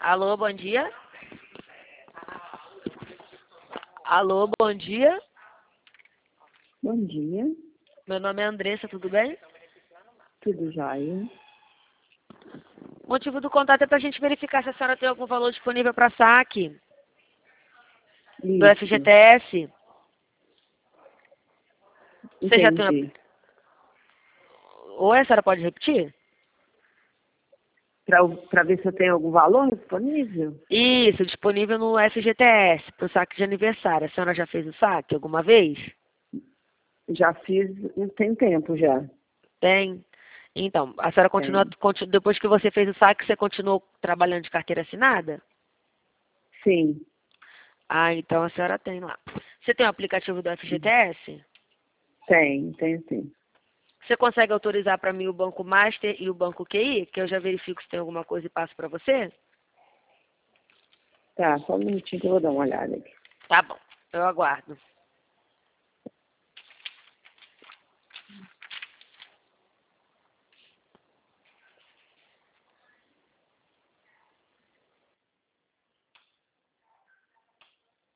Alô, bom dia. Alô, bom dia. Bom dia, Meu nome é Andressa, tudo bem? tudo jóia? O motivo do contato é para a gente verificar se a senhora tem algum valor disponível para saque do Isso, FGTS. Você já tem uma... entendi. Oi, a senhora pode repetir? Para ver se eu tenho algum valor disponível? Isso, disponível no FGTS, para o saque de aniversário. A senhora já fez o saque alguma vez? Já fiz, tem tempo já. Tem. Então, a senhora continua, Tem. depois que você fez o saque, você continuou trabalhando de carteira assinada? Sim, Ah, então a senhora tem lá. Você tem o aplicativo do FGTS? tem sim. Você consegue autorizar para mim o Banco Master e o Banco QI? Que eu já verifico se tem alguma coisa e passo para você? Tá, só um minutinho que eu vou dar uma olhada aqui. Tá bom, eu aguardo.